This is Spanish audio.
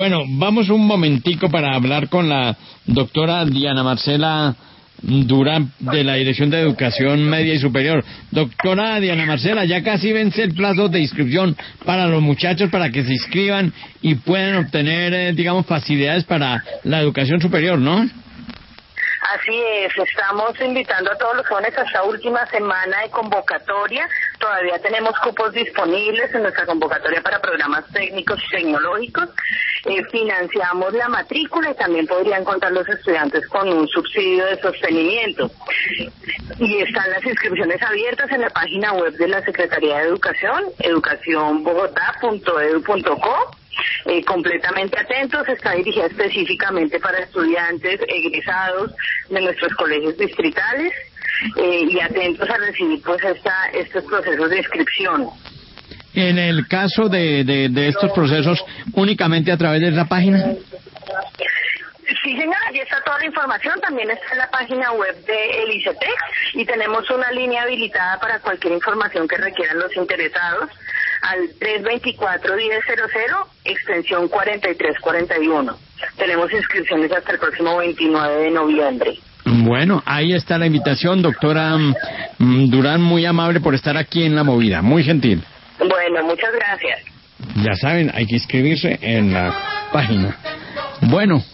Bueno, vamos un momentico para hablar con la doctora Diana Marcela Durán, de la Dirección de Educación Media y Superior. Doctora Diana Marcela, ya casi vence el plazo de inscripción para los muchachos para que se inscriban y puedan obtener, digamos, facilidades para la educación superior, ¿no? Así es, estamos invitando a todos los jóvenes a esta última semana de convocatoria. Todavía tenemos cupos disponibles en nuestra convocatoria para programas técnicos y tecnológicos. Financiamos la matrícula y también podrían contar los estudiantes con un subsidio de sostenimiento. Y están las inscripciones abiertas en la página web de la Secretaría de Educación, educacionbogotá.edu.co. Completamente atentos, está dirigida específicamente para estudiantes egresados de nuestros colegios distritales y atentos a recibir pues estos procesos de inscripción. En el caso de estos procesos, únicamente a través de la página. Sí, señora, allí está toda la información, también está en la página web de el ICETEX y tenemos una línea habilitada para cualquier información que requieran los interesados al 324-1000, extensión 4341. Tenemos inscripciones hasta el próximo 29 de noviembre. Bueno, ahí está la invitación, doctora Durán, muy amable por estar aquí en La Movida, muy gentil. Bueno, muchas gracias. Ya saben, hay que inscribirse en la página. Bueno.